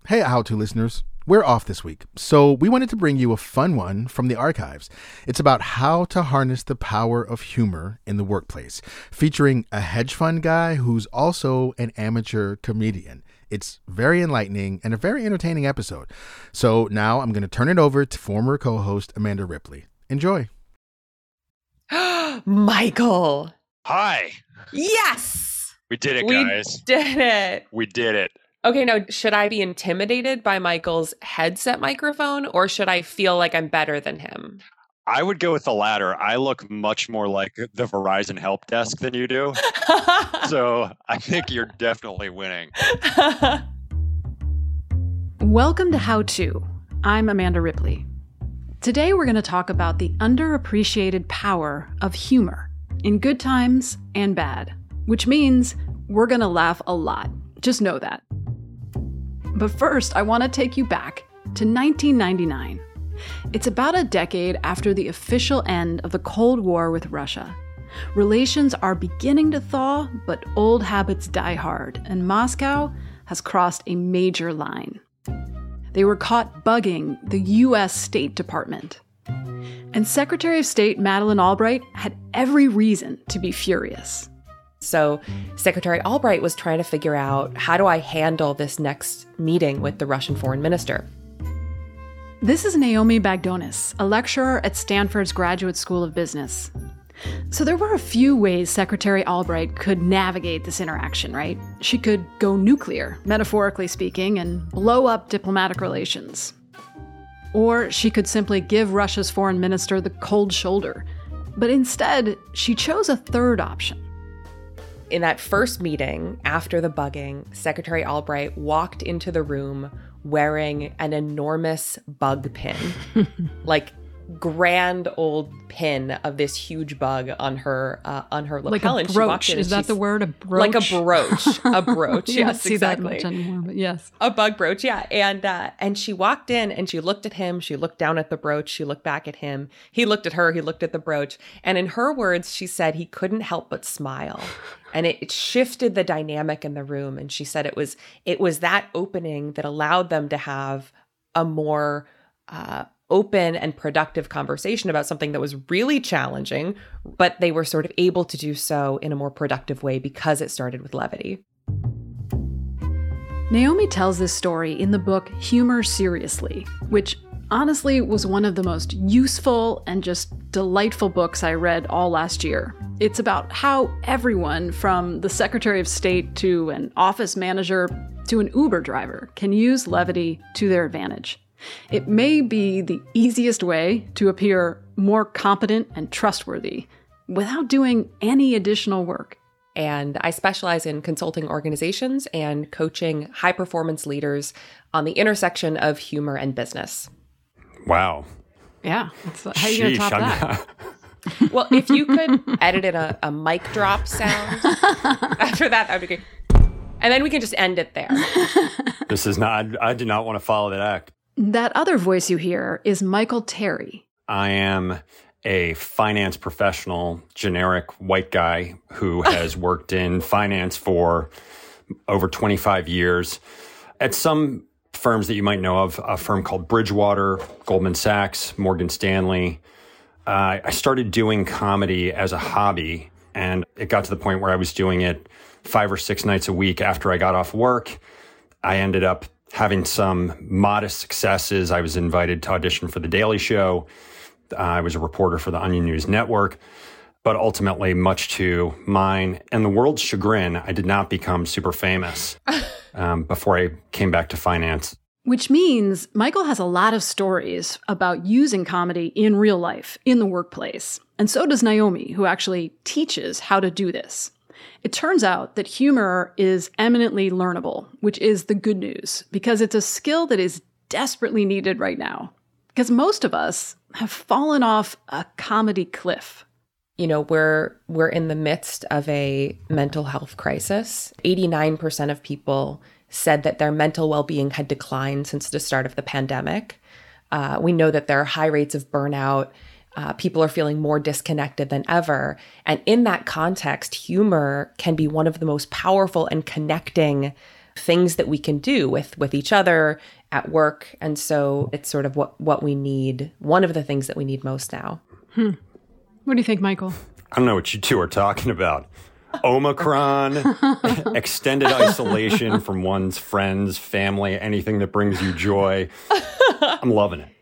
Hey, How To listeners. We're off this week, so we wanted to bring you a fun one from the archives. It's about how to harness the power of humor in the workplace, featuring a hedge fund guy who's also an amateur comedian. It's very enlightening and a very entertaining episode. So now I'm going to turn it over to former co-host Amanda Ripley. Enjoy. Michael. Hi. Yes. We did it, guys. We did it. We did it. Okay, now, should I be intimidated by Michael's headset microphone, or should I feel like I'm better than him? I would go with the latter. I look much more like the Verizon help desk than you do. So I think you're definitely winning. Welcome to How To. I'm Amanda Ripley. Today we're going to talk about the underappreciated power of humor in good times and bad, which means we're going to laugh a lot. Just know that. But first, I want to take you back to 1999. It's about a decade after the official end of the Cold War with Russia. Relations are beginning to thaw, but old habits die hard, and Moscow has crossed a major line. They were caught bugging the U.S. State Department. And Secretary of State Madeleine Albright had every reason to be furious. So Secretary Albright was trying to figure out, how do I handle this next meeting with the Russian foreign minister? This is Naomi Bagdonis, a lecturer at Stanford's Graduate School of Business. So there were a few ways Secretary Albright could navigate this interaction, right? She could go nuclear, metaphorically speaking, and blow up diplomatic relations. Or she could simply give Russia's foreign minister the cold shoulder. But instead, she chose a third option. In that first meeting, after the bugging, Secretary Albright walked into the room wearing an enormous bug pin, like grand old pin of this huge bug on her lapel. Like a brooch. Is that the word? A brooch? Like a brooch. A brooch. You don't Yes, see exactly. that much anymore, but yes. A bug brooch, yeah. And she walked in and she looked at him. She looked down at the brooch. She looked back at him. He looked at her. He looked at the brooch. And in her words, she said he couldn't help but smile. And it shifted the dynamic in the room. And she said it was that opening that allowed them to have a more open and productive conversation about something that was really challenging, but they were sort of able to do so in a more productive way because it started with levity. Naomi tells this story in the book Humor Seriously, which honestly was one of the most useful and just delightful books I read all last year. It's about how everyone, from the Secretary of State to an office manager to an Uber driver, can use levity to their advantage. It may be the easiest way to appear more competent and trustworthy without doing any additional work. And I specialize in consulting organizations and coaching high-performance leaders on the intersection of humor and business. Wow. Yeah. How are you going to top that? Well, if you could edit in a mic drop sound after that would be great. And then we can just end it there. This is not, I do not want to follow that act. That other voice you hear is Michael Terry. I am a finance professional, generic white guy who has worked in finance for over 25 years at some firms that you might know of, a firm called Bridgewater, Goldman Sachs, Morgan Stanley. I started doing comedy as a hobby, and it got to the point where I was doing it 5 or 6 nights a week after I got off work. I ended up having some modest successes. I was invited to audition for The Daily Show. I was a reporter for the Onion News Network. But ultimately, much to mine and the world's chagrin, I did not become super famous before I came back to finance. Which means Michael has a lot of stories about using comedy in real life, in the workplace. And so does Naomi, who actually teaches how to do this. It turns out that humor is eminently learnable, which is the good news, because it's a skill that is desperately needed right now. Because most of us have fallen off a comedy cliff. You know, we're in the midst of a mental health crisis. 89% of people said that their mental well-being had declined since the start of the pandemic. We know that there are high rates of burnout. People are feeling more disconnected than ever. And in that context, humor can be one of the most powerful and connecting things that we can do with each other at work. And so it's sort of what we need, one of the things that we need most now. What do you think, Michael? I don't know what you two are talking about. Omicron, extended isolation from one's friends, family, anything that brings you joy. I'm loving it.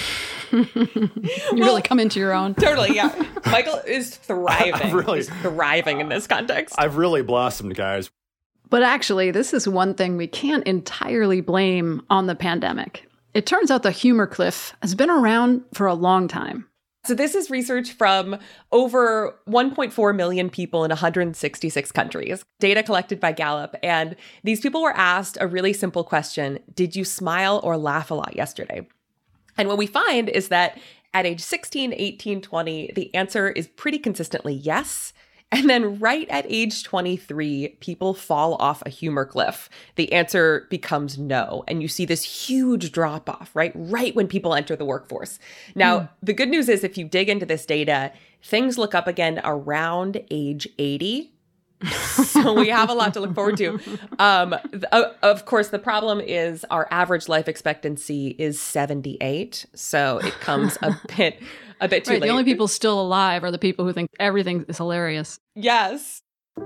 You really come into your own. Totally, yeah. Michael is thriving. He's thriving in this context. I've really blossomed, guys. But actually, this is one thing we can't entirely blame on the pandemic. It turns out the humor cliff has been around for a long time. So this is research from over 1.4 million people in 166 countries, data collected by Gallup. And these people were asked a really simple question: did you smile or laugh a lot yesterday? And what we find is that at age 16, 18, 20, the answer is pretty consistently yes. And then right at age 23, people fall off a humor cliff. The answer becomes no. And you see this huge drop off, right when people enter the workforce. Now, the good news is if you dig into this data, things look up again around age 80. So we have a lot to look forward to. Of course, the problem is our average life expectancy is 78. So it comes a bit too late. The only people still alive are the people who think everything is hilarious. Yes.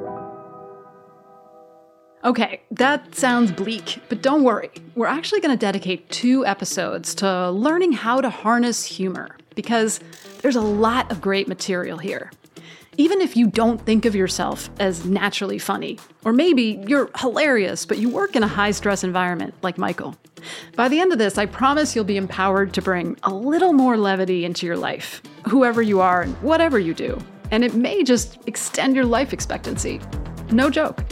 Okay, that sounds bleak, but don't worry. We're actually going to dedicate 2 episodes to learning how to harness humor, because there's a lot of great material here. Even if you don't think of yourself as naturally funny, or maybe you're hilarious, but you work in a high-stress environment like Michael. By the end of this, I promise you'll be empowered to bring a little more levity into your life, whoever you are and whatever you do. And it may just extend your life expectancy. No joke.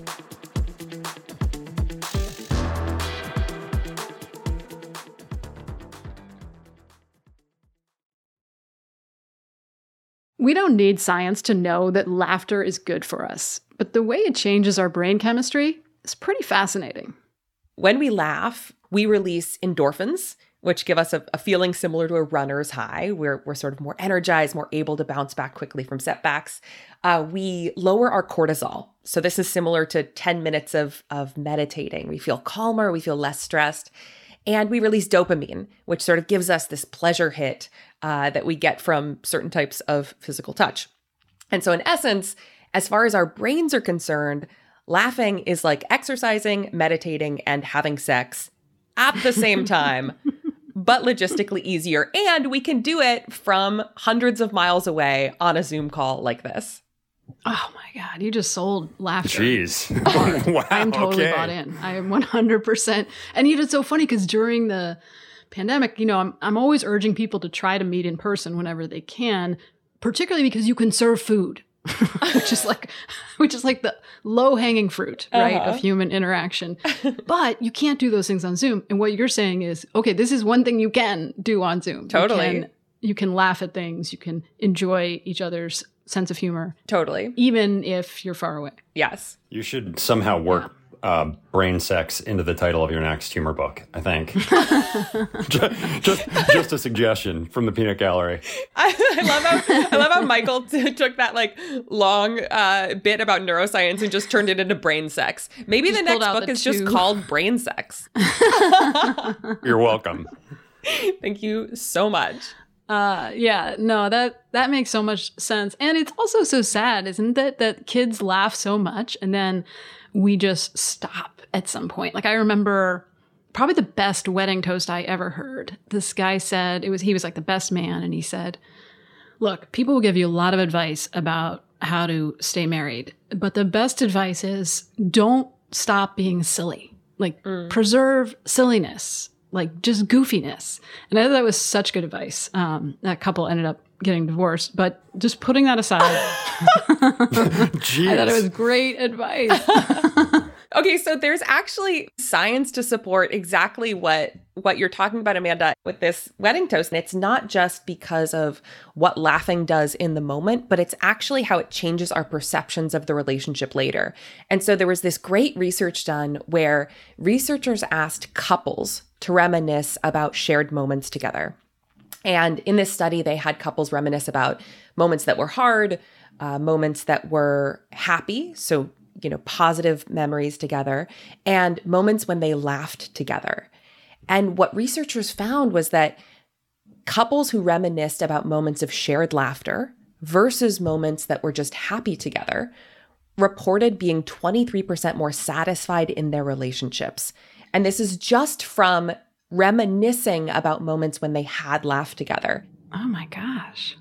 We don't need science to know that laughter is good for us, but the way it changes our brain chemistry is pretty fascinating. When we laugh, we release endorphins, which give us a feeling similar to a runner's high. We're sort of more energized, more able to bounce back quickly from setbacks. We lower our cortisol. So this is similar to 10 minutes of meditating. We feel calmer, we feel less stressed. And we release dopamine, which sort of gives us this pleasure hit that we get from certain types of physical touch. And so in essence, as far as our brains are concerned, laughing is like exercising, meditating, and having sex at the same time, but logistically easier. And we can do it from hundreds of miles away on a Zoom call like this. Oh my God, you just sold laughter. Jeez. Wow, I'm totally bought in. I am 100%. And it's so funny because during the pandemic, I'm always urging people to try to meet in person whenever they can, particularly because you can serve food, which is like the low-hanging fruit, right, of human interaction. But you can't do those things on Zoom. And what you're saying is, okay, this is one thing you can do on Zoom. Totally. You can laugh at things. You can enjoy each other's sense of humor. Totally. Even if you're far away. Yes. You should somehow work brain sex into the title of your next humor book, I think. just a suggestion from the Peanut Gallery. I love how Michael took that long bit about neuroscience and just turned it into brain sex. Maybe the next book is just called Brain Sex. You're welcome. Thank you so much. That makes so much sense. And it's also so sad, isn't it, that kids laugh so much and then we just stop at some point. Like I remember probably the best wedding toast I ever heard. This guy said, he was like the best man. And he said, look, people will give you a lot of advice about how to stay married, but the best advice is don't stop being silly. Preserve silliness. Just goofiness. And I thought that was such good advice. That couple ended up getting divorced, but just putting that aside, I thought it was great advice. Okay, so there's actually science to support exactly what you're talking about, Amanda, with this wedding toast. And it's not just because of what laughing does in the moment, but it's actually how it changes our perceptions of the relationship later. And so there was this great research done where researchers asked couples to reminisce about shared moments together. And in this study, they had couples reminisce about moments that were hard, moments that were happy. So positive memories together, and moments when they laughed together. And what researchers found was that couples who reminisced about moments of shared laughter versus moments that were just happy together reported being 23% more satisfied in their relationships. And this is just from reminiscing about moments when they had laughed together. Oh my gosh.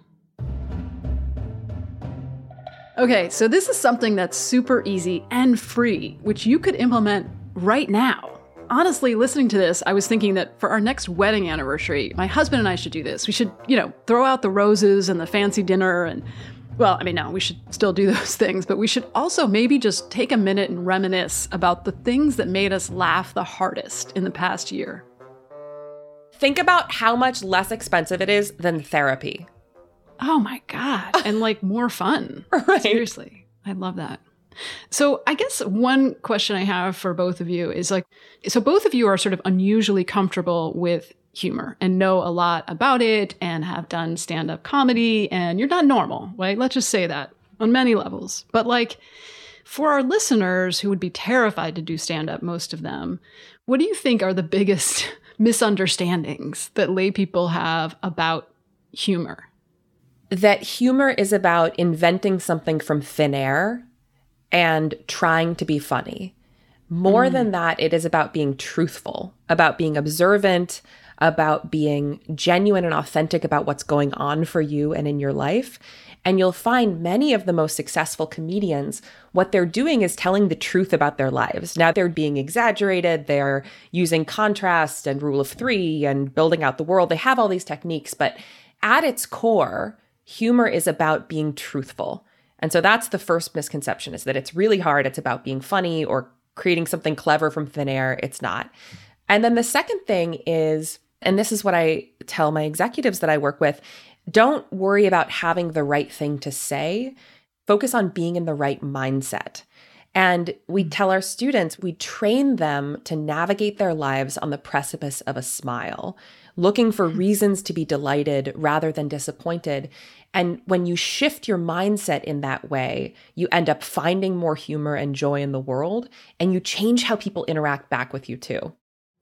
Okay, so this is something that's super easy and free, which you could implement right now. Honestly, listening to this, I was thinking that for our next wedding anniversary, my husband and I should do this. We should, throw out the roses and the fancy dinner and, no, we should still do those things, but we should also maybe just take a minute and reminisce about the things that made us laugh the hardest in the past year. Think about how much less expensive it is than therapy. Oh my God. And more fun. Right. Seriously. I love that. So I guess one question I have for both of you is so both of you are sort of unusually comfortable with humor and know a lot about it and have done stand-up comedy, and you're not normal, right? Let's just say that on many levels. But for our listeners who would be terrified to do stand-up, most of them, what do you think are the biggest misunderstandings that lay people have about humor? That humor is about inventing something from thin air and trying to be funny. More than that, it is about being truthful, about being observant, about being genuine and authentic about what's going on for you and in your life. And you'll find many of the most successful comedians, what they're doing is telling the truth about their lives. Now they're being exaggerated, they're using contrast and rule of three and building out the world. They have all these techniques, but at its core, humor is about being truthful. And so that's the first misconception, is that it's really hard. It's about being funny or creating something clever from thin air. It's not. And then the second thing is, and this is what I tell my executives that I work with, don't worry about having the right thing to say. Focus on being in the right mindset. And we tell our students, we train them to navigate their lives on the precipice of a smile, looking for reasons to be delighted rather than disappointed. And when you shift your mindset in that way, you end up finding more humor and joy in the world, and you change how people interact back with you too.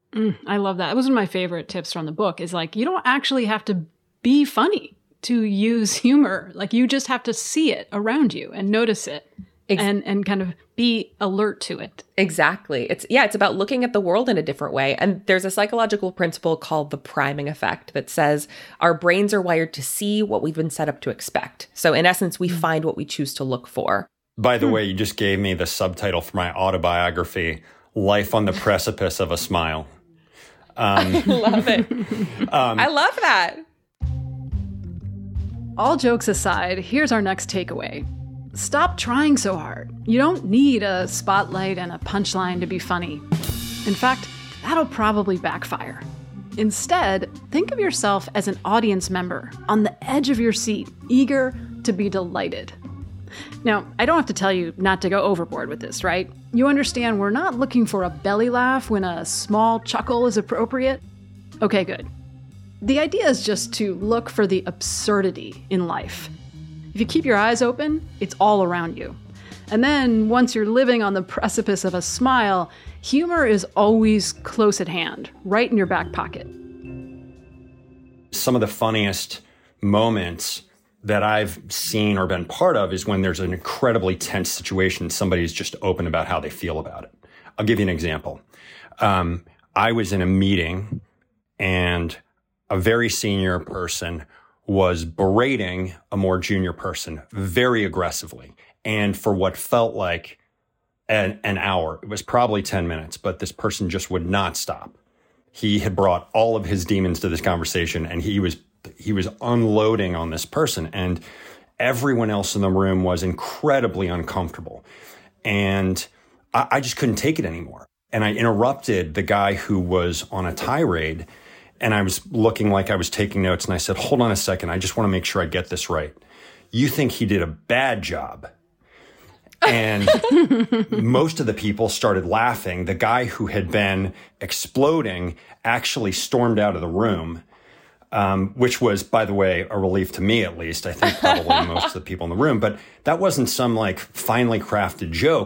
I love that. It was one of my favorite tips from the book is you don't actually have to be funny to use humor. You just have to see it around you and notice it. And kind of be alert to it. Exactly. It's about looking at the world in a different way. And there's a psychological principle called the priming effect that says our brains are wired to see what we've been set up to expect. So in essence, we find what we choose to look for. By the way, you just gave me the subtitle for my autobiography, Life on the Precipice of a Smile. I love it. I love that. All jokes aside, here's our next takeaway. Stop trying so hard. You don't need a spotlight and a punchline to be funny. In fact, that'll probably backfire. Instead, think of yourself as an audience member on the edge of your seat, eager to be delighted. Now, I don't have to tell you not to go overboard with this, right? You understand we're not looking for a belly laugh when a small chuckle is appropriate? Okay, good. The idea is just to look for the absurdity in life. If you keep your eyes open, it's all around you. And then once you're living on the precipice of a smile, humor is always close at hand, right in your back pocket. Some of the funniest moments that I've seen or been part of is when there's an incredibly tense situation. Somebody's just open about how they feel about it. I'll give you an example. I was in a meeting and a very senior person was berating a more junior person very aggressively. And for what felt like an hour, it was probably 10 minutes, but this person just would not stop. He had brought all of his demons to this conversation, and he was unloading on this person. And everyone else in the room was incredibly uncomfortable. And I just couldn't take it anymore. And I interrupted the guy who was on a tirade. And I was looking like I was taking notes, and I said, hold on a second. I just want to make sure I get this right. You think he did a bad job. And most of the people started laughing. The guy who had been exploding actually stormed out of the room, which was, by the way, a relief to me, at least. I think probably most of the people in the room. But that wasn't some finely crafted joke.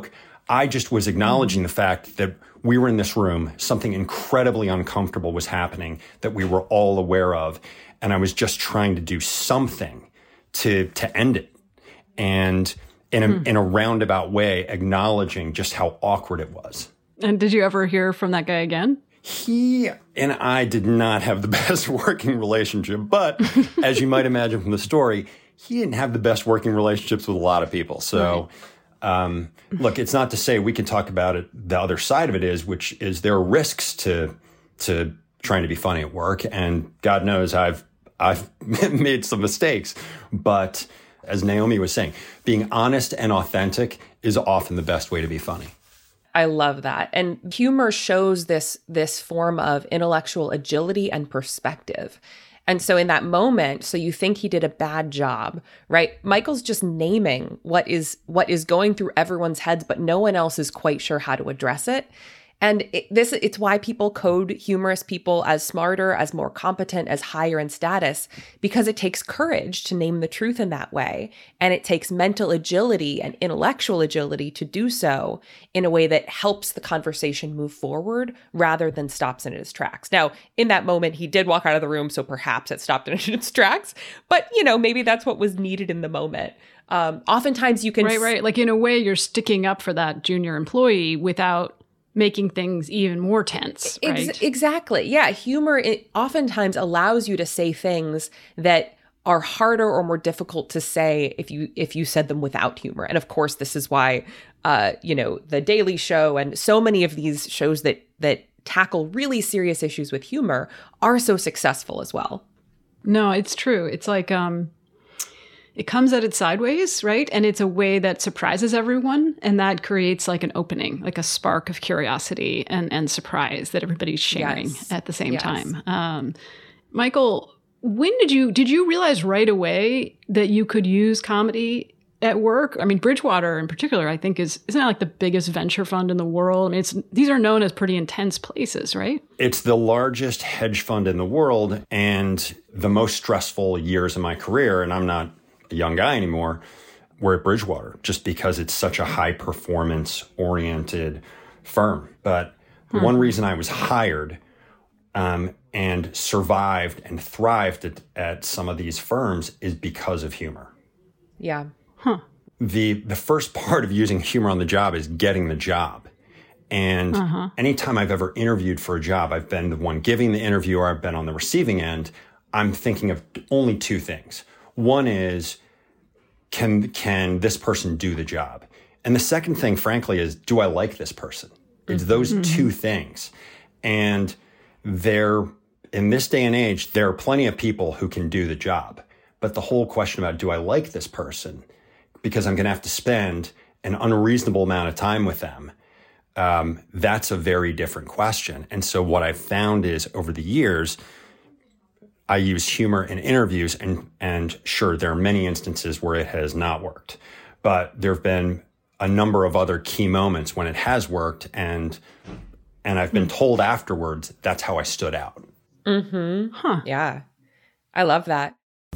I just was acknowledging the fact that we were in this room, something incredibly uncomfortable was happening that we were all aware of. And I was just trying to do something to end it. And in a roundabout way, acknowledging just how awkward it was. And did you ever hear from that guy again? He and I did not have the best working relationship, but as you might imagine from the story, he didn't have the best working relationships with a lot of people. So, look, it's not to say we can talk about it. The other side of it is, which is there are risks to trying to be funny at work. And God knows I've made some mistakes, but as Naomi was saying, being honest and authentic is often the best way to be funny. I love that. And humor shows this form of intellectual agility and perspective. And so in that moment, so you think he did a bad job, right? Michael's just naming what is going through everyone's heads, but no one else is quite sure how to address it. And it's why people code humorous people as smarter, as more competent, as higher in status, because it takes courage to name the truth in that way. And it takes mental agility and intellectual agility to do so in a way that helps the conversation move forward rather than stops it in its tracks. Now, in that moment, he did walk out of the room, so perhaps it stopped it in its tracks. But, maybe that's what was needed in the moment. Oftentimes you can... Right. Like in a way, you're sticking up for that junior employee without making things even more tense, right? Exactly. Yeah. Humor oftentimes allows you to say things that are harder or more difficult to say if you said them without humor. And of course, this is why, The Daily Show and so many of these shows that tackle really serious issues with humor are so successful as well. No, it's true. It's like, it comes at it sideways, right? And it's a way that surprises everyone. And that creates like an opening, like a spark of curiosity and surprise that everybody's sharing at the same time. Michael, when did you realize right away that you could use comedy at work? I mean, Bridgewater in particular, I think isn't that like the biggest venture fund in the world? I mean, these are known as pretty intense places, right? It's the largest hedge fund in the world and the most stressful years of my career. And I'm not a young guy anymore, we're at Bridgewater just because it's such a high performance oriented firm. But one reason I was hired and survived and thrived at some of these firms is because of humor. Yeah. The first part of using humor on the job is getting the job. And anytime I've ever interviewed for a job, I've been the one giving the interview or I've been on the receiving end, I'm thinking of only two things. One is, can this person do the job? And the second thing, frankly, is, do I like this person? It's those two things. And in this day and age, there are plenty of people who can do the job. But the whole question about, do I like this person? Because I'm going to have to spend an unreasonable amount of time with them. That's a very different question. And so what I've found is over the years, I use humor in interviews, and sure, there are many instances where it has not worked, but there have been a number of other key moments when it has worked, and I've been told afterwards that's how I stood out. Yeah, I love that.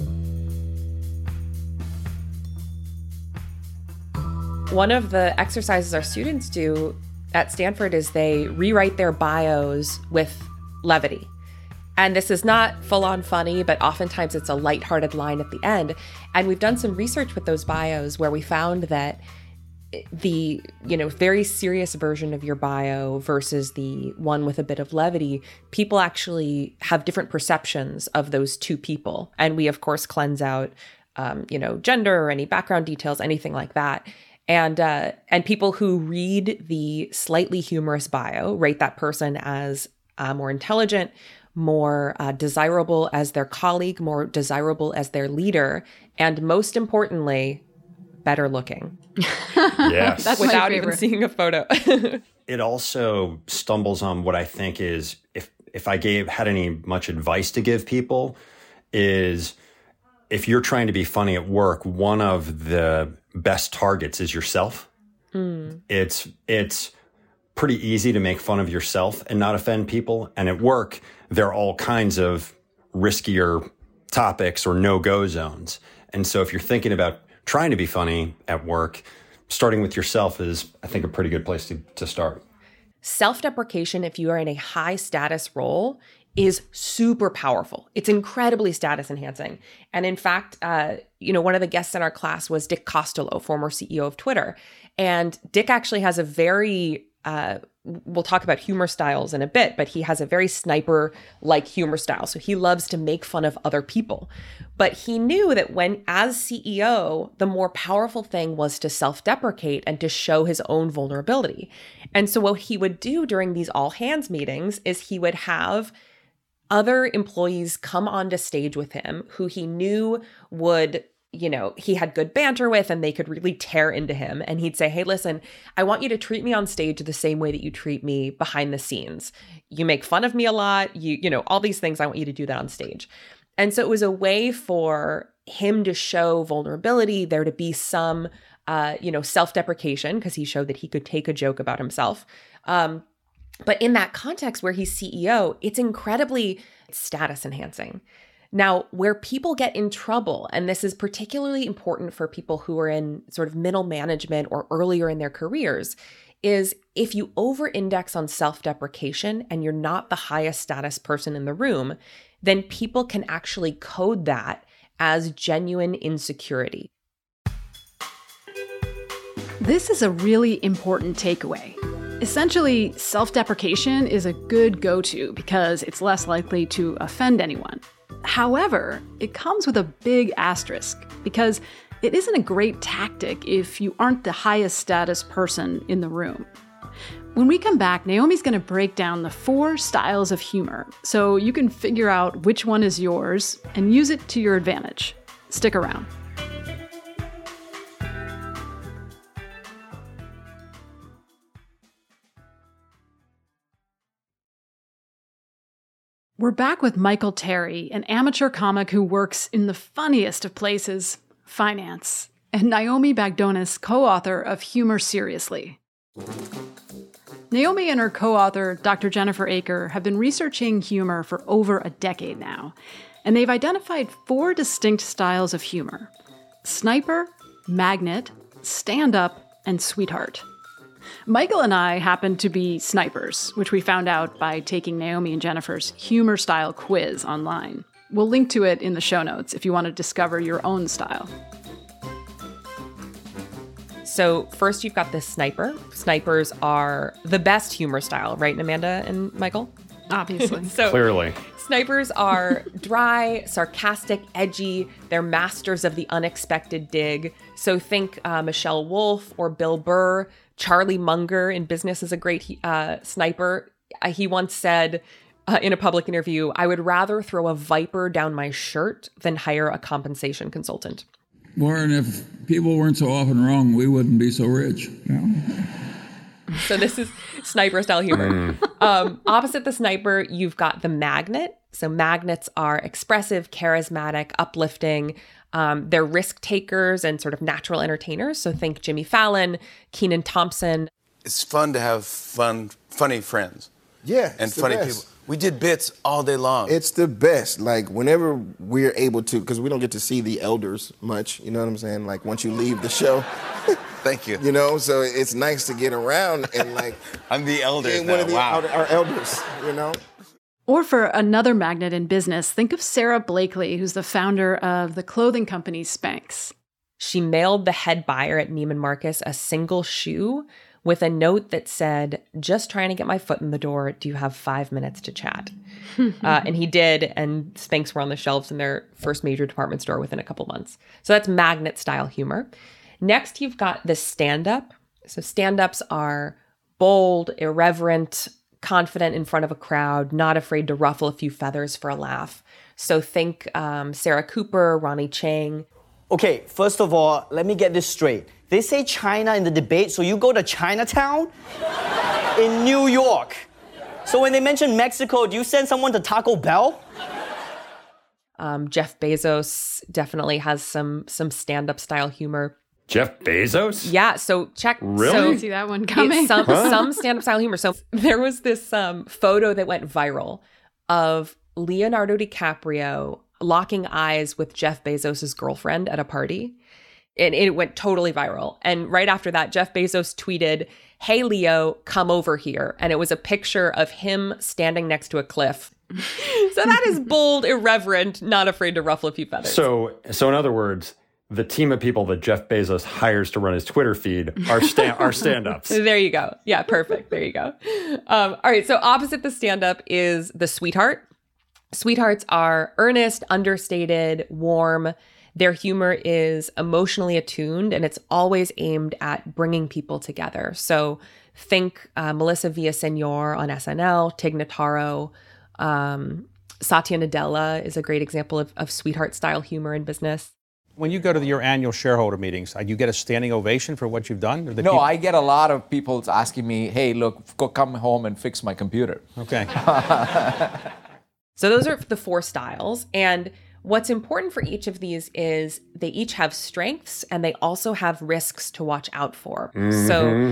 One of the exercises our students do at Stanford is they rewrite their bios with levity. And this is not full-on funny, but oftentimes it's a lighthearted line at the end. And we've done some research with those bios where we found that the, very serious version of your bio versus the one with a bit of levity, people actually have different perceptions of those two people. And we, of course, cleanse out, gender or any background details, anything like that. And people who read the slightly humorous bio rate that person as more intelligent, more desirable as their colleague, more desirable as their leader, and most importantly, better looking. Yes. That's without even seeing a photo. It also stumbles on what I think is, if I had any much advice to give people, is if you're trying to be funny at work, one of the best targets is yourself. It's pretty easy to make fun of yourself and not offend people. And at work, there are all kinds of riskier topics or no-go zones. And so if you're thinking about trying to be funny at work, starting with yourself is, I think, a pretty good place to start. Self-deprecation, if you are in a high status role, is super powerful. It's incredibly status enhancing. And in fact, one of the guests in our class was Dick Costolo, former CEO of Twitter. And Dick actually has a very, we'll talk about humor styles in a bit, but he has a very sniper-like humor style. So he loves to make fun of other people. But he knew that when, as CEO, the more powerful thing was to self-deprecate and to show his own vulnerability. And so what he would do during these all-hands meetings is he would have other employees come onto stage with him who he knew would, he had good banter with and they could really tear into him. And he'd say, hey, listen, I want you to treat me on stage the same way that you treat me behind the scenes. You make fun of me a lot. All these things, I want you to do that on stage. And so it was a way for him to show vulnerability, there to be some, self-deprecation, because he showed that he could take a joke about himself. But in that context where he's CEO, it's incredibly status enhancing. Now, where people get in trouble, and this is particularly important for people who are in sort of middle management or earlier in their careers, is if you over-index on self-deprecation and you're not the highest status person in the room, then people can actually code that as genuine insecurity. This is a really important takeaway. Essentially, self-deprecation is a good go-to because it's less likely to offend anyone. However, it comes with a big asterisk because it isn't a great tactic if you aren't the highest status person in the room. When we come back, Naomi's going to break down the 4 styles of humor so you can figure out which one is yours and use it to your advantage. Stick around. We're back with Michael Terry, an amateur comic who works in the funniest of places, finance, and Naomi Bagdonas, co-author of Humor Seriously. Naomi and her co-author, Dr. Jennifer Aaker, have been researching humor for over a decade now, and they've identified 4 distinct styles of humor: sniper, magnet, stand-up, and sweetheart. Michael and I happen to be snipers, which we found out by taking Naomi and Jennifer's humor style quiz online. We'll link to it in the show notes if you want to discover your own style. So first you've got the sniper. Snipers are the best humor style, right, Amanda and Michael? Obviously. So Clearly. Snipers are dry, sarcastic, edgy. They're masters of the unexpected dig. So think Michelle Wolf or Bill Burr. Charlie Munger in Business is a great sniper. He once said in a public interview, "I would rather throw a viper down my shirt than hire a compensation consultant." Warren, if people weren't so often wrong, we wouldn't be so rich. So this is sniper style humor. Opposite the sniper, you've got the magnet. So magnets are expressive, charismatic, uplifting. They're risk takers and sort of natural entertainers. So think Jimmy Fallon, Kenan Thompson. It's fun to have funny friends. Yeah, and funny people. We did bits all day long. It's the best. Like, whenever we're able to, because we don't get to see the elders much, you know what I'm saying? Like, once you leave the show. Thank you. You know, so it's nice to get around and, like... I'm the elder now. One of our elders, you know? Or for another magnet in business, think of Sarah Blakely, who's the founder of the clothing company Spanx. She mailed the head buyer at Neiman Marcus a single shoe with a note that said, "Just trying to get my foot in the door. Do you have 5 minutes to chat?" And he did, and Spanx were on the shelves in their first major department store within a couple months. So that's magnet-style humor. Next, you've got the stand-up. So stand-ups are bold, irreverent, confident in front of a crowd, not afraid to ruffle a few feathers for a laugh. So think Sarah Cooper, Ronnie Chang. Okay, first of all, let me get this straight. They say China in the debate, so you go to Chinatown in New York. So when they mention Mexico, do you send someone to Taco Bell? Jeff Bezos definitely has some stand-up style humor. Jeff Bezos? Yeah, so check. Really? So Didn't see that one coming. Some stand-up style humor. So there was this photo that went viral of Leonardo DiCaprio locking eyes with Jeff Bezos' girlfriend at a party. And it went totally viral. And right after that, Jeff Bezos tweeted, "Hey, Leo, come over here." And it was a picture of him standing next to a cliff. So that is bold, irreverent, not afraid to ruffle a few feathers. So in other words, the team of people that Jeff Bezos hires to run his Twitter feed are stand-ups. There you go. Yeah, perfect. There you go. All right. So opposite the stand-up is the sweetheart. Sweethearts are earnest, understated, warm. Their humor is emotionally attuned, and it's always aimed at bringing people together. So think Melissa Villaseñor on SNL, Tig Notaro, Satya Nadella is a great example of sweetheart-style humor in business. When you go to your annual shareholder meetings, do you get a standing ovation for what you've done? No, I get a lot of people asking me, "Hey, look, go come home and fix my computer." Okay. So those are the 4 styles. And what's important for each of these is they each have strengths and they also have risks to watch out for. So,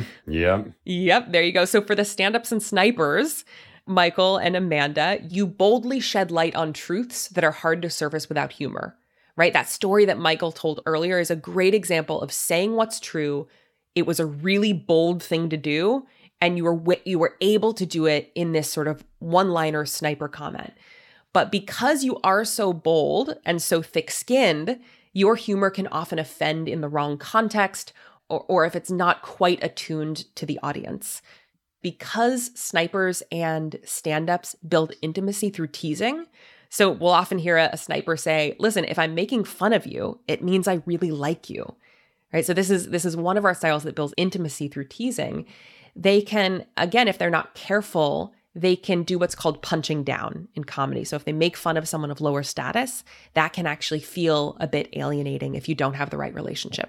yep, there you go. So for the stand-ups and snipers, Michael and Amanda, you boldly shed light on truths that are hard to surface without humor, right? That story that Michael told earlier is a great example of saying what's true. It was a really bold thing to do, and you were able to do it in this sort of one-liner sniper comment. But because you are so bold and so thick-skinned, your humor can often offend in the wrong context or if it's not quite attuned to the audience. Because snipers and stand-ups build intimacy through teasing, so we'll often hear a sniper say, "Listen, if I'm making fun of you, it means I really like you." Right? So this is one of our styles that builds intimacy through teasing. They can, again, if they're not careful, they can do what's called punching down in comedy. So if they make fun of someone of lower status, that can actually feel a bit alienating if you don't have the right relationship.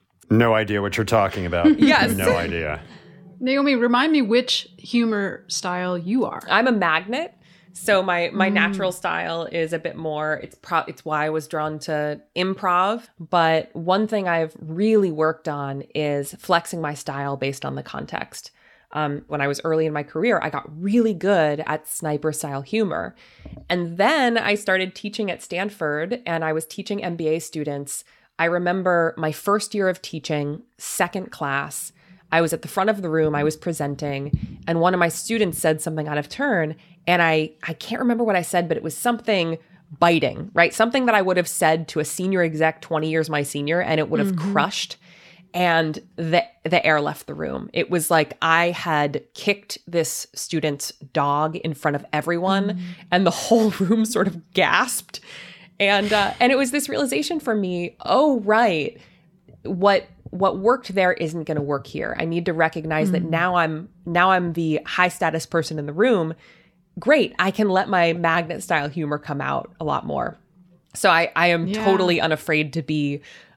No idea what you're talking about. Yes. No idea. Naomi, remind me which humor style you are. I'm a magnet. So my natural style is a bit more, it's why I was drawn to improv. But one thing I've really worked on is flexing my style based on the context. When I was early in my career, I got really good at sniper style humor. And then I started teaching at Stanford and I was teaching MBA students. I remember my first year of teaching, second class, I was at the front of the room, I was presenting, and one of my students said something out of turn. And I can't remember what I said, but it was something biting, right? Something that I would have said to a senior exec 20 years my senior, and it would have crushed. And the air left the room. It was like I had kicked this student's dog in front of everyone, and the whole room sort of gasped. And it was this realization for me, oh, right, what worked there isn't going to work here. I need to recognize that now I'm the high status person in the room. Great, I can let my magnet style humor come out a lot more. So I am totally unafraid to be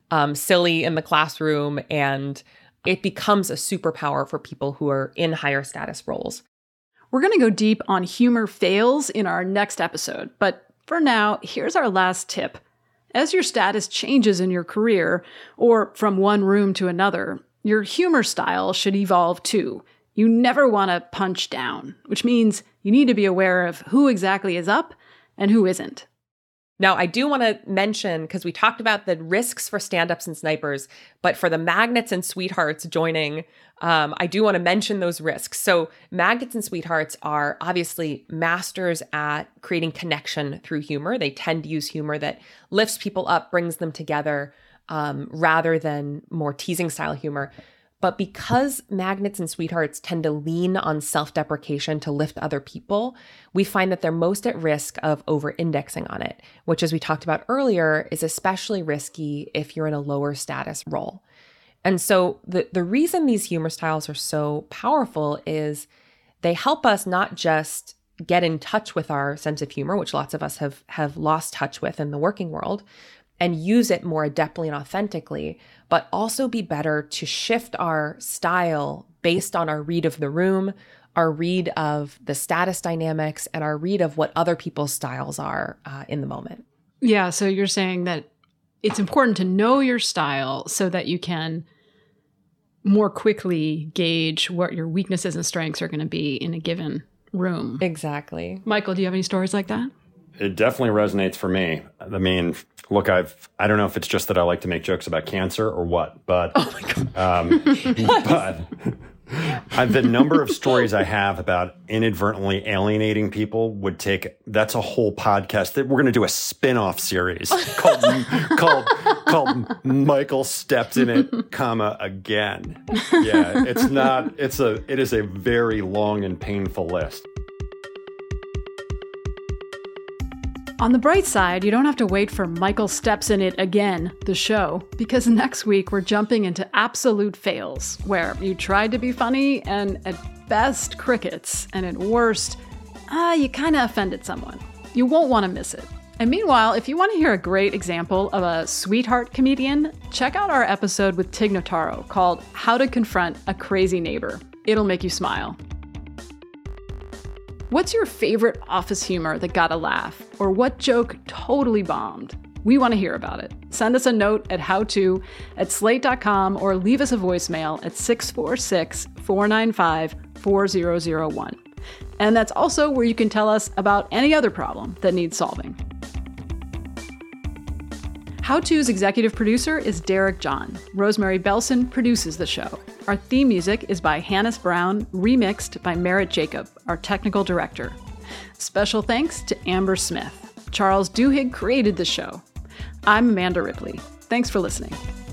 silly in the classroom, and it becomes a superpower for people who are in higher status roles. We're going to go deep on humor fails in our next episode, but for now, here's our last tip. As your status changes in your career, or from one room to another, your humor style should evolve too. You never want to punch down, which means you need to be aware of who exactly is up and who isn't. Now, I do want to mention, because we talked about the risks for stand-ups and snipers, but for the magnets and sweethearts joining, I do want to mention those risks. So magnets and sweethearts are obviously masters at creating connection through humor. They tend to use humor that lifts people up, brings them together, rather than more teasing style humor. But because magnets and sweethearts tend to lean on self-deprecation to lift other people, we find that they're most at risk of over-indexing on it, which, as we talked about earlier, is especially risky if you're in a lower status role. And so the reason these humor styles are so powerful is they help us not just get in touch with our sense of humor, which lots of us have lost touch with in the working world, and use it more adeptly and authentically, but also be better to shift our style based on our read of the room, our read of the status dynamics, and our read of what other people's styles are in the moment. Yeah, so you're saying that it's important to know your style so that you can more quickly gauge what your weaknesses and strengths are going to be in a given room. Exactly. Michael, do you have any stories like that? It definitely resonates for me. I mean, look, I don't know if it's just that I like to make jokes about cancer or what, but oh my God. But the number of stories I have about inadvertently alienating people that's a whole podcast that we're going to do a spin-off series called Michael Stepped in It, again. Yeah, it is a very long and painful list. On the bright side, you don't have to wait for Michael Steps in It Again, the show, because next week we're jumping into absolute fails, where you tried to be funny and at best crickets, and at worst, you kind of offended someone. You won't want to miss it. And meanwhile, if you want to hear a great example of a sweetheart comedian, check out our episode with Tig Notaro called How to Confront a Crazy Neighbor. It'll make you smile. What's your favorite office humor that got a laugh? Or what joke totally bombed? We want to hear about it. Send us a note at howto@slate.com or leave us a voicemail at 646-495-4001. And that's also where you can tell us about any other problem that needs solving. How To's executive producer is Derek John. Rosemary Belson produces the show. Our theme music is by Hannes Brown, remixed by Merritt Jacob, our technical director. Special thanks to Amber Smith. Charles Duhigg created the show. I'm Amanda Ripley. Thanks for listening.